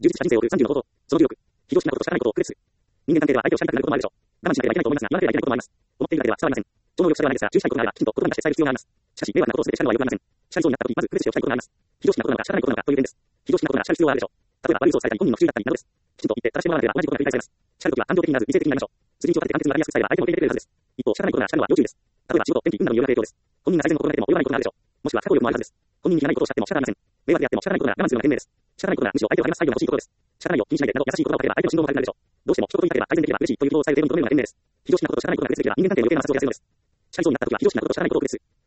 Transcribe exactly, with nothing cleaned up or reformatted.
充実した人生を送るさんじゅうのこと。その重力。非常識なことと知らないことを区別する。人間関係では相手を知らなくなることもあるでしょう。我慢しなければいけないと思いますが、言わなければいけないこともあります。思っているだけでは伝わりません。超能力者ではないですが、注意したいことがあれば、きちんと言葉に出して伝える必要があります。しかし、迷惑なことをすべて知らぬのはよくありません。知られそうになったとき、まず区別しをしたいことがあります。非常識なことなのか知らないことなのかという点です。非常識なことなら知る必要はあるでしょう。例えば、悪い嘘をされたり、本人の不注意だったりなどです。きちんと言って正してもらわなければ同じことが繰り返されます。知らぬときは感情的にならず理性的になりましょう。筋道を立てて簡潔に分かりやすく伝えれば相手も受け入れてくれるはずです。一方、知らないことなら知らぬのは要注意です。例えば、仕事、天気、運などによる影響です。本人が最善の心がけても及ばないことがあるでしょう。もしくは過去力もあるはずです。本人に知らないことをしたっても仕方ありません。迷惑であっても知らないことなら我慢するのが賢明です。知らないことならむしろ相手を励ます配慮が欲しいことです。知らないよ、気にしないでなど優しい言葉をかければ相手の心動も軽くなるでしょう。どうしても一言言いたければ改善できれば嬉しいということを伝える程度にとどめるのが賢明です。非常識なことと知らないことが区別できれば人間関係の余計な摩擦を痩せるのです。知られそうになったときは非常識なことと知らないことを区別する。